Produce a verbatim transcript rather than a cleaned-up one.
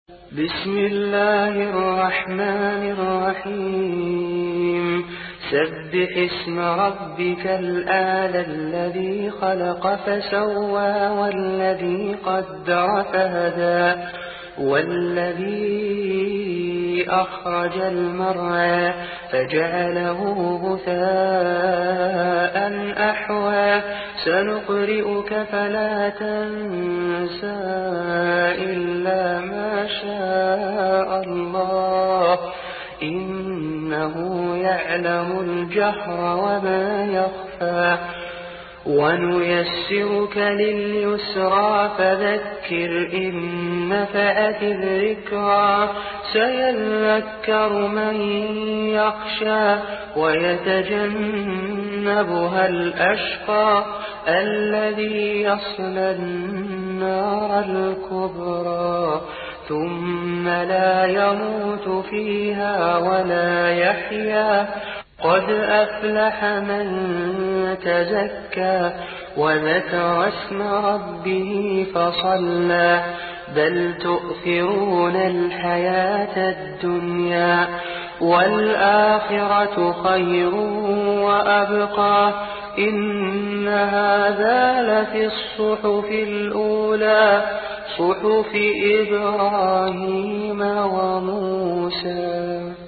بسم الله الرحمن الرحيم سبح اسم ربك الأعلى الذي خلق فسوى والذي قدر فهدى والذي أخرج المرعى فجعله غثاء أحوى سنقرئك فلا تنسى إلا ما شاء الله إنه يعلم الجهر وما يخفى ونيسرك لليسرى فذكر إن نفعت الذكرى سيذكر من يخشى ويتجنبها الأشقى الذي يصلى النار الكبرى ثم لا يموت فيها ولا يحيا قد أفلح من تزكى وذكر اسم ربه فصلى بل تؤثرون الحياة الدنيا والآخرة خير وأبقى إن هذا لفي الصحف الأولى صحف إبراهيم وموسى.